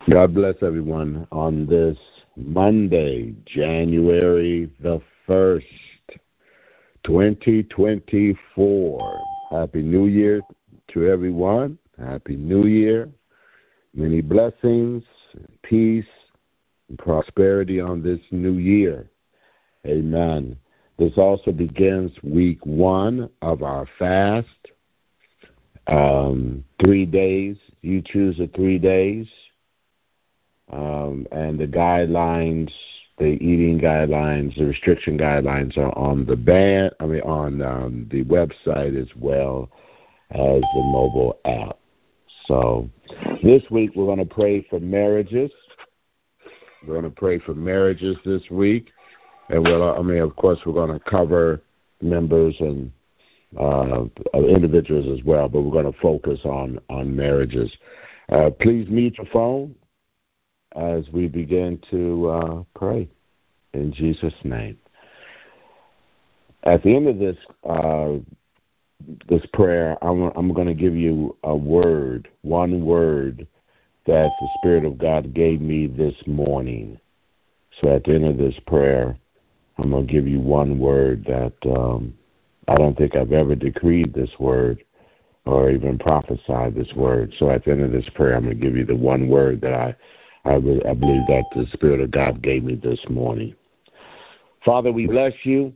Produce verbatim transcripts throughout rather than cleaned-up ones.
God bless everyone on this Monday, January the first, twenty twenty-four. Happy New Year to everyone. Happy New Year. Many blessings, peace, and prosperity on this new year. Amen. This also begins week one of our fast. Um, three days. You choose the three days. Um, and the guidelines, the eating guidelines, the restriction guidelines are on the band, I mean, on um, the website as well as the mobile app. So this week we're going to pray for marriages. We're going to pray for marriages this week. And we'll, I mean, of course, we're going to cover members and uh, individuals as well, but we're going to focus on, on marriages. Uh, please mute your phone as we begin to uh, pray in Jesus' name. At the end of this uh, this prayer, I'm, I'm going to give you a word, one word that the Spirit of God gave me this morning. So at the end of this prayer, I'm going to give you one word that um, I don't think I've ever decreed this word or even prophesied this word. So at the end of this prayer, I'm going to give you the one word that I I, I believe that the Spirit of God gave me this morning. Father, we bless you,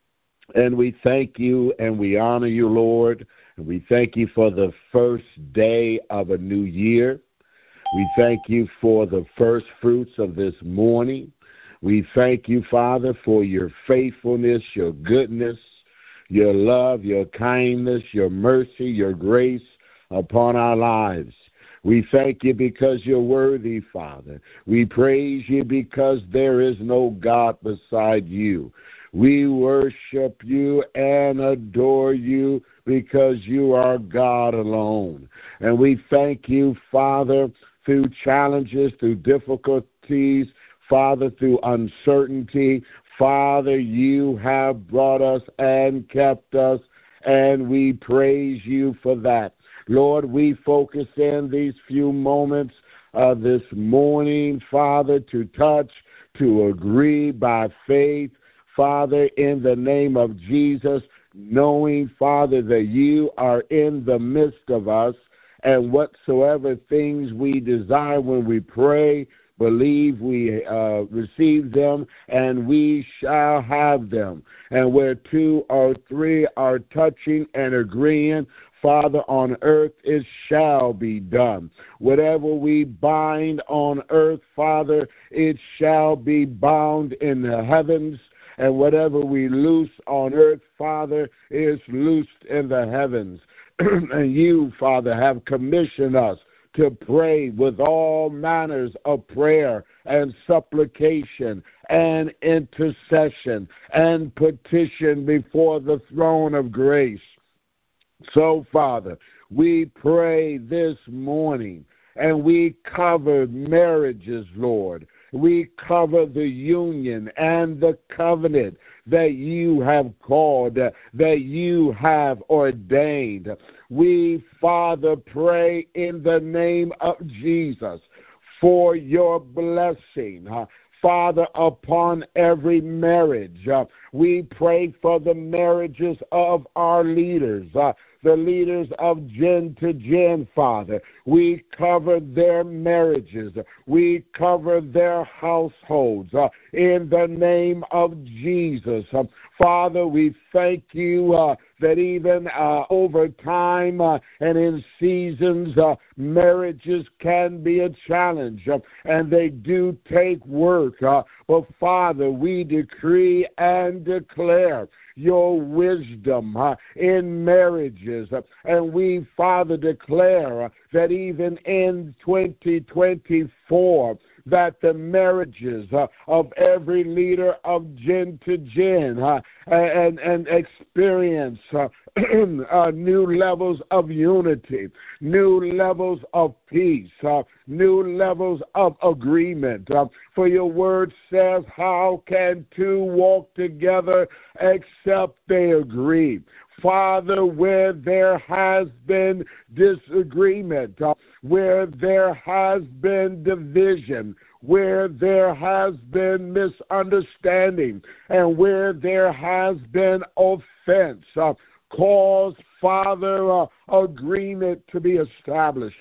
and we thank you, and we honor you, Lord. And we thank you for the first day of a new year. We thank you for the first fruits of this morning. We thank you, Father, for your faithfulness, your goodness, your love, your kindness, your mercy, your grace upon our lives. We thank you because you're worthy, Father. We praise you because there is no God beside you. We worship you and adore you because you are God alone. And we thank you, Father, through challenges, through difficulties, Father, through uncertainty. Father, you have brought us and kept us, and we praise you for that. Lord, we focus in these few moments uh, this morning, Father, to touch, to agree by faith, Father, in the name of Jesus, knowing, Father, that you are in the midst of us, and whatsoever things we desire when we pray, believe we uh, receive them, and we shall have them. And where two or three are touching and agreeing, Father, on earth it shall be done. Whatever we bind on earth, Father, it shall be bound in the heavens. And whatever we loose on earth, Father, is loosed in the heavens. And you, Father, have commissioned us to pray with all manners of prayer and supplication and intercession and petition before the throne of grace. So, Father, we pray this morning, and we cover marriages, Lord. We cover the union and the covenant that you have called, that you have ordained. We, Father, pray in the name of Jesus for your blessing, uh, Father, upon every marriage. Uh, we pray for the marriages of our leaders, uh, the leaders of gen to gen, Father. We cover their marriages. We cover their households uh, in the name of Jesus. Uh, Father, we thank you uh, that even uh, over time uh, and in seasons, uh, marriages can be a challenge, uh, and they do take work. Uh, but, Father, we decree and declare your wisdom uh, in marriages. Uh, and we, Father, declare uh, that even in twenty twenty-four, that the marriages uh, of every leader of gen to gen uh, and, and experience uh, uh, new levels of unity, new levels of peace, uh, new levels of agreement. Uh, for your word says, how can two walk together except they agree? Father, where there has been disagreement, uh, where there has been division, where there has been misunderstanding, and where there has been offense, uh, cause, Father, uh, agreement to be established.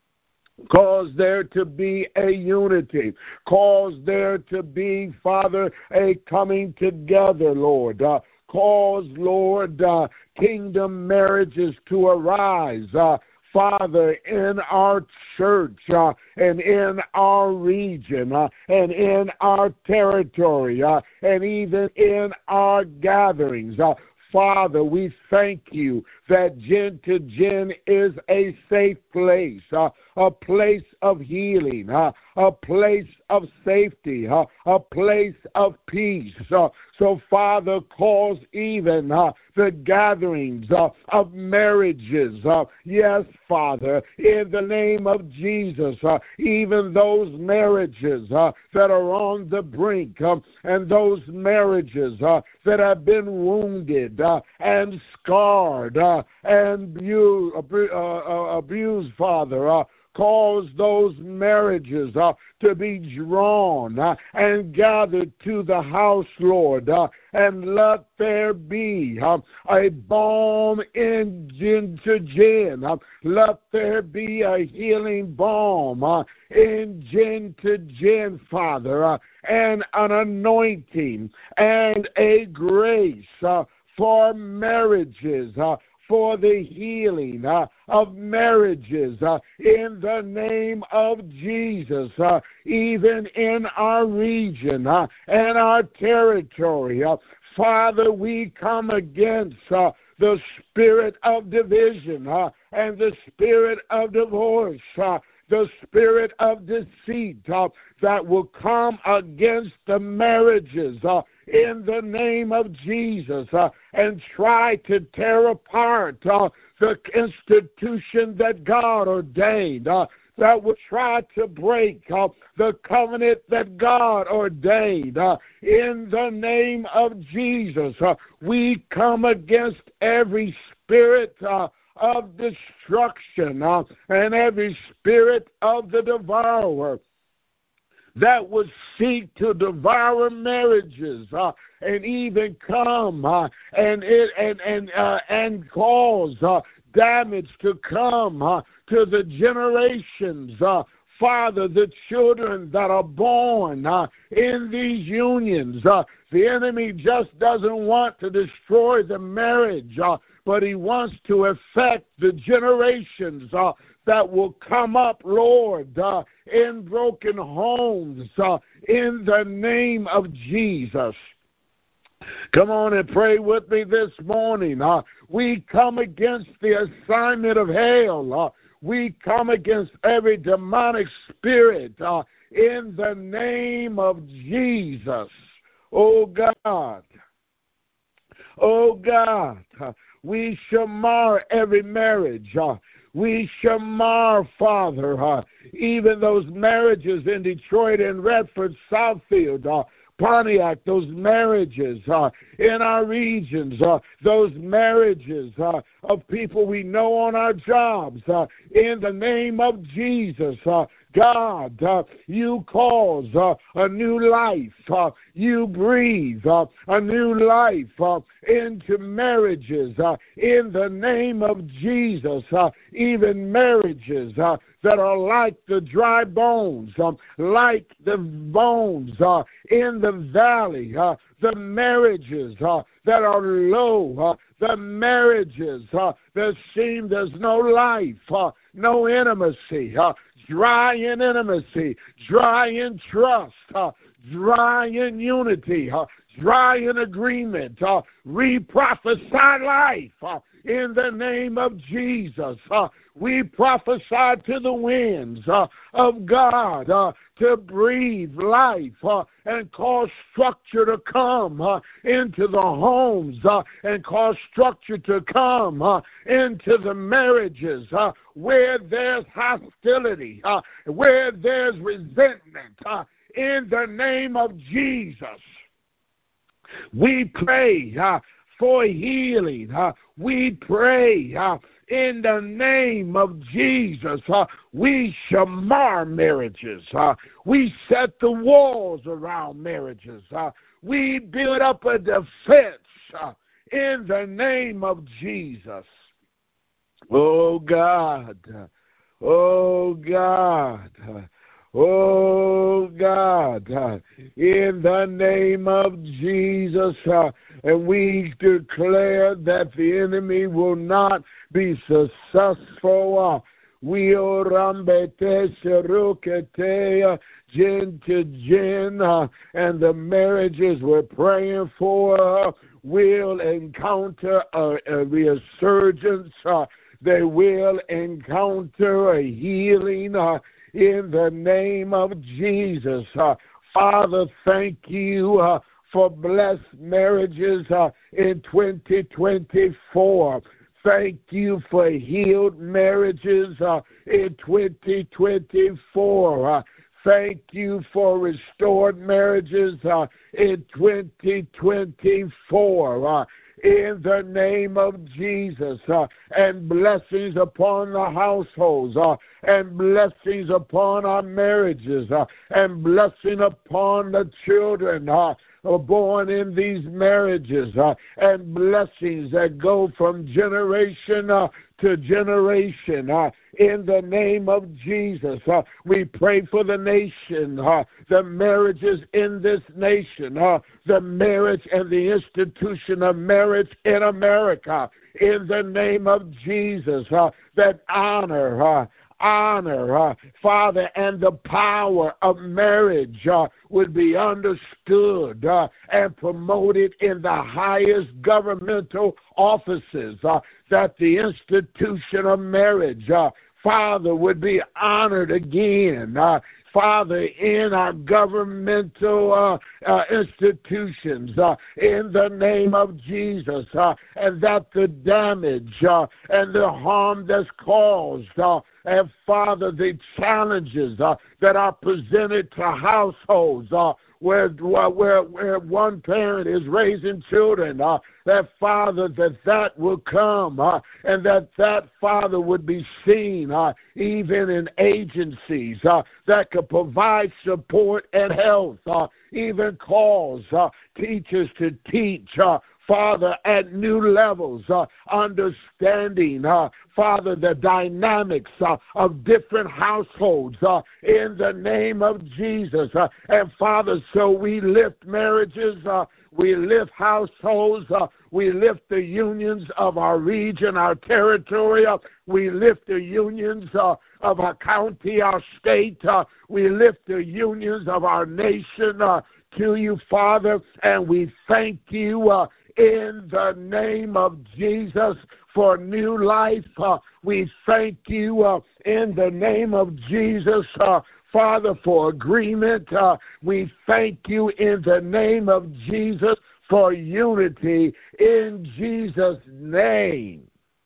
Cause there to be a unity. Cause there to be, Father, a coming together, Lord. Uh, cause, Lord, uh, kingdom marriages to arise. Uh, Father, in our church uh, and in our region uh, and in our territory uh, and even in our gatherings. Uh, Father, we thank you that Gen to Gen is a safe place, uh, a place of healing, uh, a place of safety, uh, a place of peace. Uh, so, Father, cause even uh, the gatherings uh, of marriages. Uh, yes, Father, in the name of Jesus, uh, even those marriages uh, that are on the brink uh, and those marriages uh, that have been wounded uh, and scarred uh, and abused, uh, uh, abused Father, uh, cause those marriages uh, to be drawn uh, and gathered to the house, Lord, uh, and let there be uh, a balm in Gen to Gen. Uh, let there be a healing balm uh, in Gen to Gen, Father, uh, and an anointing and a grace uh, for marriages, uh, for the healing uh, of marriages uh, in the name of Jesus, uh, even in our region uh, and our territory. Uh, Father, we come against uh, the spirit of division uh, and the spirit of divorce, uh, the spirit of deceit uh, that will come against the marriages uh, in the name of Jesus uh, and try to tear apart uh, the institution that God ordained, uh, that will try to break uh, the covenant that God ordained. Uh, in the name of Jesus, uh, we come against every spirit uh, of destruction uh, and every spirit of the devourer that would seek to devour marriages uh, and even come uh, and it and and uh, and cause uh, damage to come uh, to the generations. Uh, Father, the children that are born uh, in these unions, uh, the enemy just doesn't want to destroy the marriage, uh, but he wants to affect the generations uh, that will come up, Lord, uh, in broken homes, uh, in the name of Jesus. Come on and pray with me this morning. Uh, we come against the assignment of hell. Uh, we come against every demonic spirit uh, in the name of Jesus. Oh, God. Oh, God. Uh, we shall mar every marriage. Uh, we shall mar, Father, uh, even those marriages in Detroit and Redford, Southfield, uh, Pontiac, those marriages uh, in our regions, uh, those marriages uh, of people we know on our jobs, uh, in the name of Jesus. Uh, God, uh, you cause uh, a new life. Uh, you breathe uh, a new life uh, into marriages uh, in the name of Jesus. Uh, even marriages uh, that are like the dry bones, um, like the bones uh, in the valley, uh, the marriages uh, that are low, uh, the marriages uh, that seem there's no life, uh, no intimacy, uh, dry in intimacy, dry in trust, uh, dry in unity, uh, dry in agreement. Uh, we prophesy life uh, in the name of Jesus. Uh, we prophesy to the winds uh, of God uh, to breathe life uh, and cause structure to come uh, into the homes uh, and cause structure to come uh, into the marriages uh, where there's hostility, uh, where there's resentment. Uh, in the name of Jesus, we pray uh, for healing. Uh, we pray uh, in the name of Jesus. Uh, we shamar marriages. Uh, we set the walls around marriages. Uh, we build up a defense uh, in the name of Jesus. Oh, God. Oh, God. Oh, God, uh, in the name of Jesus, uh, and we declare that the enemy will not be successful. Uh, we orambete serukete gin to gin, uh, and the marriages we're praying for uh, will encounter a, a resurgence. Uh, they will encounter a healing. Uh, In the name of Jesus. Uh, Father, thank you uh, for blessed marriages uh, in twenty twenty-four. Thank you for healed marriages uh, in twenty twenty-four. Uh, thank you for restored marriages uh, in twenty twenty-four. Uh, in the name of Jesus, uh, and blessings upon the households, uh, and blessings upon our marriages, uh, and blessing upon the children uh, born in these marriages, uh, and blessings that go from generation uh, to generation. Uh, in the name of Jesus, uh, we pray for the nation, uh, the marriages in this nation, uh, the marriage and the institution of marriage in America. In the name of Jesus, uh, that honor, uh, honor, uh, Father, and the power of marriage uh, would be understood uh, and promoted in the highest governmental offices, uh, that the institution of marriage, uh, Father, would be honored again. Uh, Father, in our governmental uh, uh, institutions, uh, in the name of Jesus, uh, and that the damage uh, and the harm that's caused, uh, and Father, the challenges uh, that are presented to households uh, where, where, where one parent is raising children, uh, that, Father, that that will come, uh, and that that, Father, would be seen uh, even in agencies uh, that could provide support and health, uh, even cause uh, teachers to teach, uh, Father, at new levels, uh, understanding, uh, Father, the dynamics uh, of different households uh, in the name of Jesus. Uh, and, Father, so we lift marriages, uh, we lift households, uh, we lift the unions of our region, our territory, uh, we lift the unions uh, of our county, our state, uh, we lift the unions of our nation uh, to you, Father, and we thank you uh, in the name of Jesus for new life. Uh, we thank you uh, in the name of Jesus, uh, Father, for agreement. Uh, we thank you in the name of Jesus for unity in Jesus' name.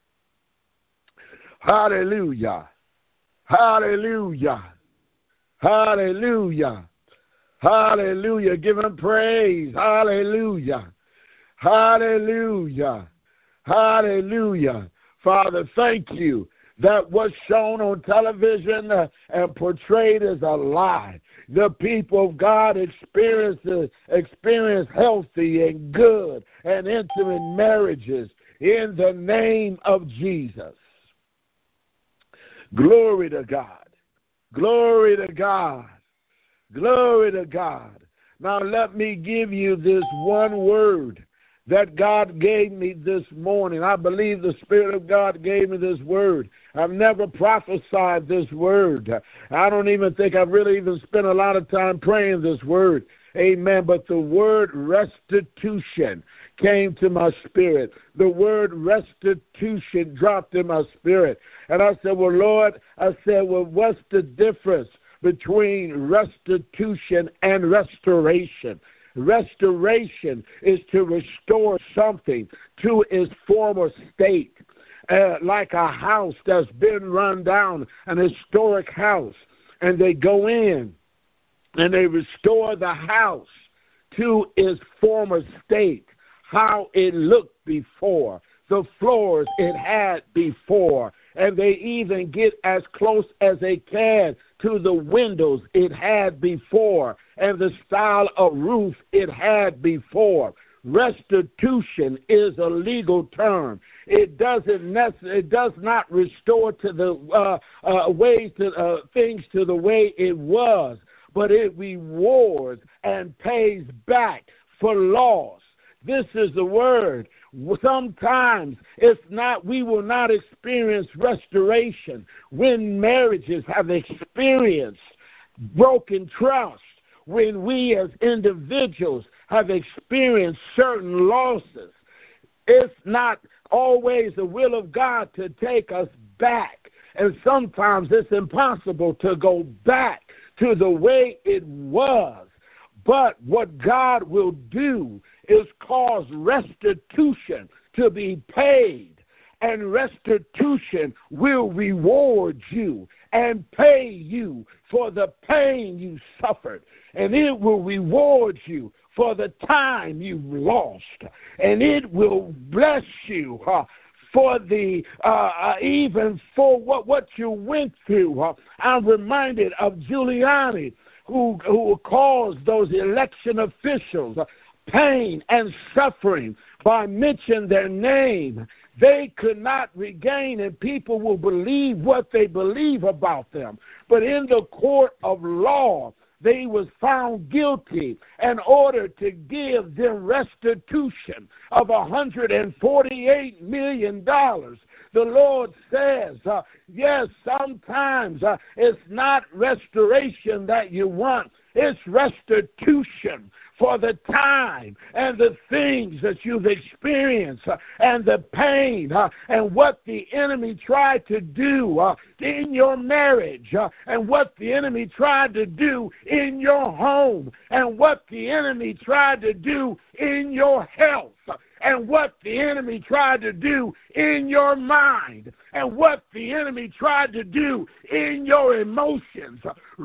Hallelujah. Hallelujah. Hallelujah. Hallelujah. Give him praise. Hallelujah. Hallelujah. Hallelujah. Father, thank you that what's shown on television uh, and portrayed as a lie. The people of God experience, uh, experience healthy and good and intimate marriages in the name of Jesus. Glory to God. Glory to God. Glory to God. Now let me give you this one word that God gave me this morning. I believe the Spirit of God gave me this word. I've never prophesied this word. I don't even think I've really even spent a lot of time praying this word. Amen. But the word restitution came to my spirit. The word restitution dropped in my spirit. And I said, well, Lord, I said, well, what's the difference between restitution and restoration? Restoration is to restore something to its former state, uh, like a house that's been run down, an historic house, and they go in and they restore the house to its former state, how it looked before. the floors it had before, and they even get as close as they can to the windows it had before, and the style of roof it had before. Restitution is a legal term. It doesn't necess- It does not restore to the uh, uh, ways to uh, things to the way it was, but it rewards and pays back for loss. This is the word. Sometimes it's not. We will not experience restoration when marriages have experienced broken trust, when we as individuals have experienced certain losses. It's not always the will of God to take us back. And sometimes it's impossible to go back to the way it was. But what God will do is cause restitution to be paid. And restitution will reward you and pay you for the pain you suffered. And it will reward you for the time you've lost. And it will bless you uh, for the, uh, uh, even for what, what you went through. Uh, I'm reminded of Giuliani, who, who caused those election officials uh, pain and suffering by mentioning their name. They could not regain, and people will believe what they believe about them. But in the court of law, they was found guilty in order to give them restitution of one hundred forty-eight million dollars. The Lord says, uh, yes, sometimes uh, it's not restoration that you want. It's restitution for the time and the things that you've experienced uh, and the pain uh, and what the enemy tried to do uh, in your marriage uh, and what the enemy tried to do in your home and what the enemy tried to do in your health and what the enemy tried to do in your mind and what the enemy tried to do in your emotions.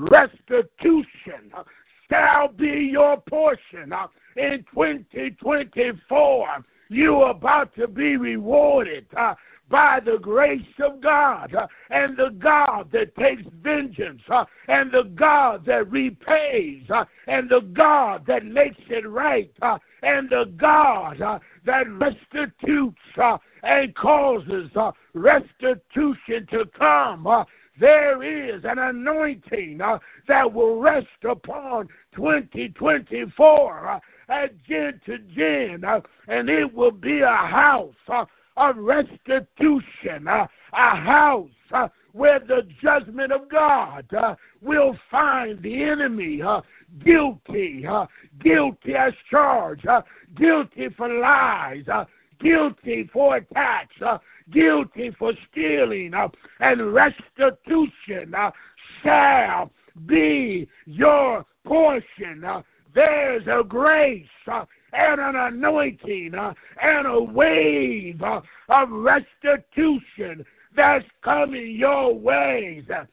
Restitution shall be your portion. In twenty twenty-four, you're about to be rewarded uh, by the grace of God uh, and the God that takes vengeance uh, and the God that repays uh, and the God that makes it right uh, and the God uh, that restitutes uh, and causes uh, restitution to come. Uh, there is an anointing uh, that will rest upon twenty twenty-four uh, at gen to gen, uh, and it will be a house uh, of restitution, uh, a house uh, where the judgment of God uh, will find the enemy uh, guilty, uh, guilty as charged, uh, guilty for lies, uh, guilty for attacks, uh, guilty for stealing, uh, and restitution uh, shall be your portion. Uh, there's a grace uh, and an anointing uh, and a wave uh, of restitution that's coming your ways. Uh,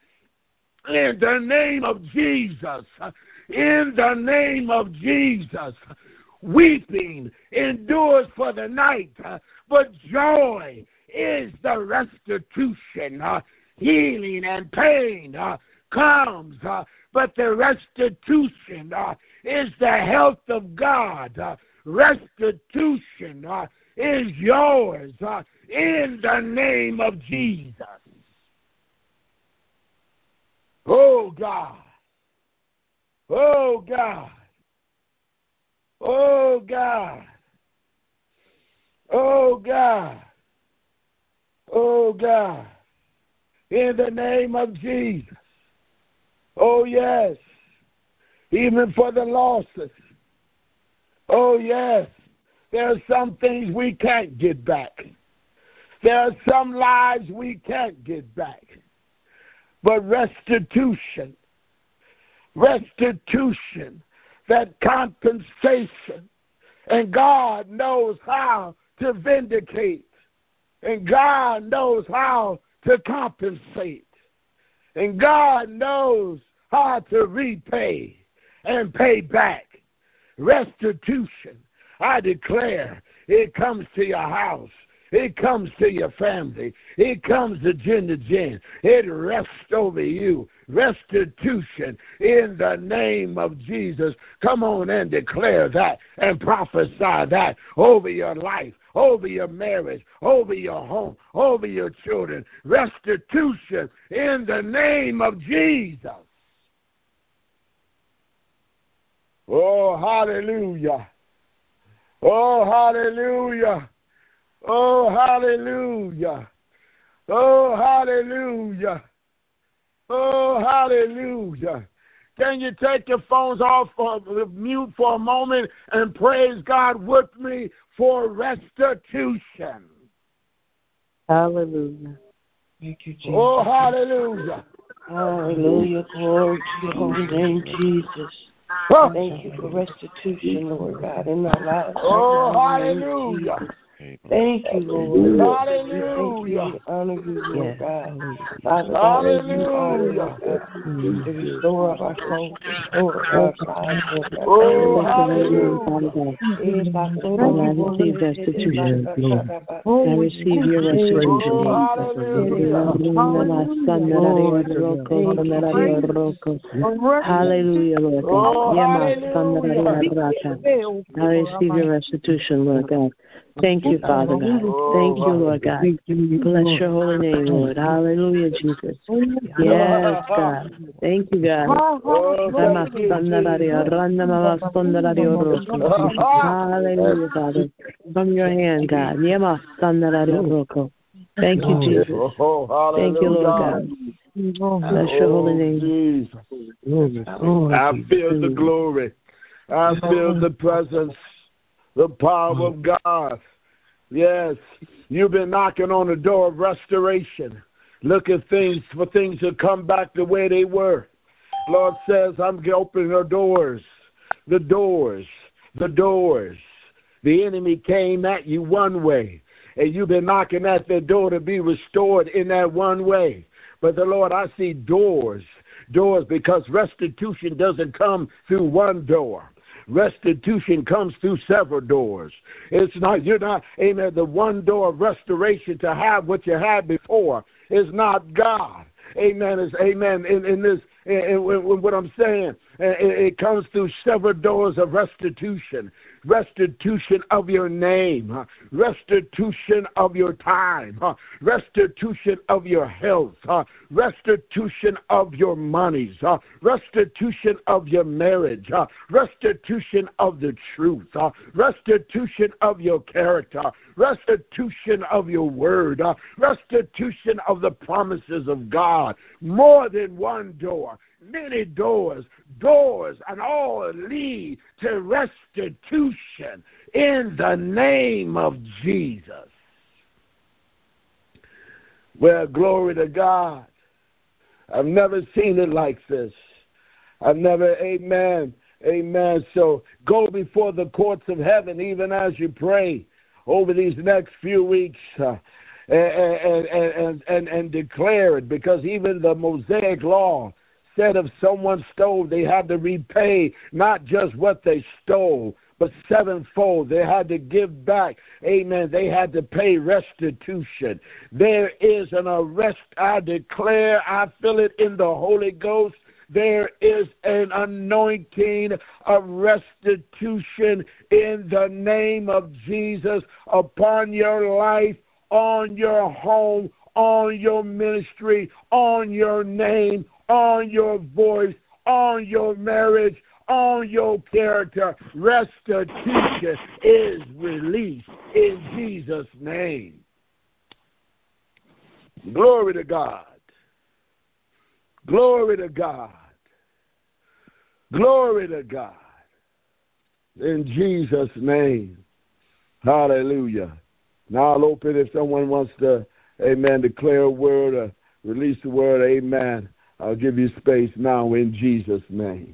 in the name of Jesus, uh, in the name of Jesus, weeping endures for the night, uh, but joy is the restitution. Uh, healing and pain uh, comes, uh, but the restitution uh, is the health of God. Uh, restitution uh, is yours uh, in the name of Jesus. Oh, God. Oh, God. Oh, God. Oh, God. Oh, God. In the name of Jesus. Oh, yes. Even for the losses. Oh, yes. There are some things we can't get back. There are some lives we can't get back. But restitution, restitution, that compensation, and God knows how to vindicate, and God knows how to compensate, and God knows how to repay and pay back. Restitution, I declare, it comes to your house. It comes to your family. It comes to gen to gen. It rests over you. Restitution in the name of Jesus. Come on and declare that and prophesy that over your life, over your marriage, over your home, over your children. Restitution in the name of Jesus. Oh, hallelujah. Oh, hallelujah. Oh, hallelujah. Oh, hallelujah. Oh, hallelujah. Can you take your phones off of mute for a moment and praise God with me for restitution? Hallelujah. Thank you, Jesus. Oh, hallelujah. Hallelujah. Glory to your holy name, Jesus. Thank you for restitution, Lord God, in our lives. Oh, hallelujah. Thank you, Lord. Hallelujah. We honor you, Lord God. Hallelujah. Father God, Hallelujah. the restorer of our souls, the restorer of our lives, Lord God. Oh, hallelujah. And I receive restitution, Lord. I receive your restoration. Oh, hallelujah. Hallelujah, Lord God. Oh, hallelujah. I receive your restitution, Lord God. Thank you, Father God. Thank you, Lord God. Bless your holy name, Lord. Hallelujah, Jesus. Yes, God. Thank you, God. Hallelujah, Father. From your hand, God. Thank you, Jesus. Thank you, Lord God. Bless your holy name. I feel the glory. I feel the presence, the power of God. Yes, you've been knocking on the door of restoration. Look at things for things to come back the way they were. Lord says, I'm opening the doors, the doors, the doors. The enemy came at you one way, and you've been knocking at the door to be restored in that one way. But the Lord, I see doors, doors, because restitution doesn't come through one door. Restitution comes through several doors. It's not, you're not, amen, the one door of restoration to have what you had before is not God. Amen. Is amen. In, in this, in, in, in what I'm saying, it, it comes through several doors of restitution. Restitution of your name, restitution of your time, restitution of your health, restitution of your monies, restitution of your marriage, restitution of the truth, restitution of your character, restitution of your word, restitution of the promises of God. More than one door. Many doors, doors, and all lead to restitution in the name of Jesus. Well, glory to God. I've never seen it like this. I've never, amen, amen. So go before the courts of heaven, even as you pray over these next few weeks, uh, and, and, and, and, and declare it, because even the Mosaic law said if someone stole, they had to repay not just what they stole, but sevenfold. They had to give back. Amen. They had to pay restitution. There is an arrest. I declare, I feel it in the Holy Ghost. There is an anointing of restitution in the name of Jesus upon your life, on your home, on your ministry, on your name, on your voice, on your marriage, on your character. Restitution is released in Jesus' name. Glory to God. Glory to God. Glory to God. In Jesus' name. Hallelujah. Now I'll open if someone wants to, amen, declare a word or release the word, amen. I'll give you space now in Jesus' name.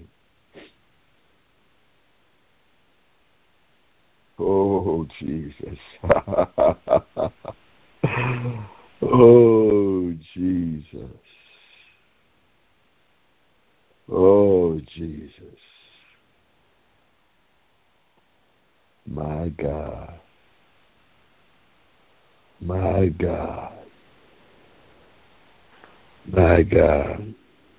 Oh, Jesus. Oh, Jesus. Oh, Jesus. My God. My God. My God.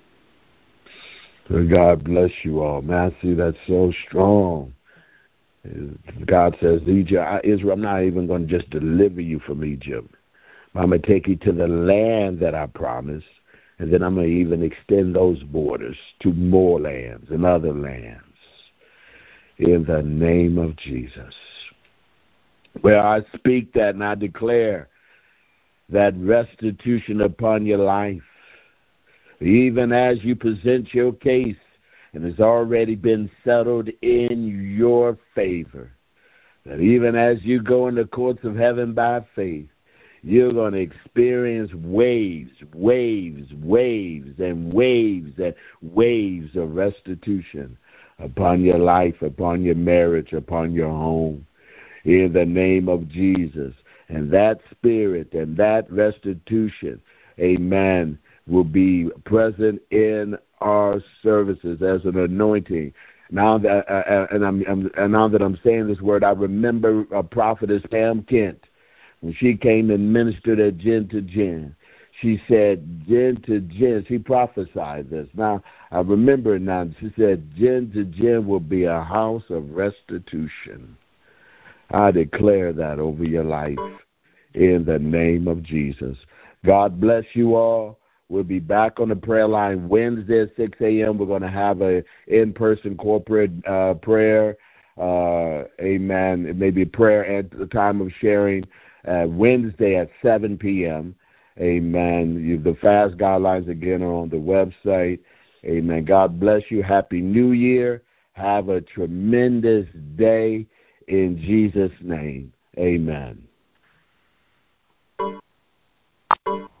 God bless you all. Matthew, that's so strong. God says, Egypt, Israel, I'm not even going to just deliver you from Egypt. I'm going to take you to the land that I promised, and then I'm going to even extend those borders to more lands and other lands. In the name of Jesus. Well, I speak that and I declare that restitution upon your life, even as you present your case and has already been settled in your favor, that even as you go in the courts of heaven by faith, you're going to experience waves, waves, waves, and waves and waves of restitution upon your life, upon your marriage, upon your home, in the name of Jesus. And that spirit and that restitution, amen, will be present in our services as an anointing. Now that uh, and I'm, I'm and now that I'm saying this word, I remember a prophetess, Pam Kent, when she came and ministered at Gen to Gen. She said, Gen to Gen, she prophesied this. Now, I remember it now. She said, Gen to Gen will be a house of restitution. I declare that over your life in the name of Jesus. God bless you all. We'll be back on the prayer line Wednesday at six a.m. We're going to have an in-person corporate uh, prayer. Uh, amen. It may be prayer at the time of sharing uh, Wednesday at seven p.m. Amen. You, the fast guidelines again are on the website. Amen. God bless you. Happy New Year. Have a tremendous day in Jesus' name. Amen.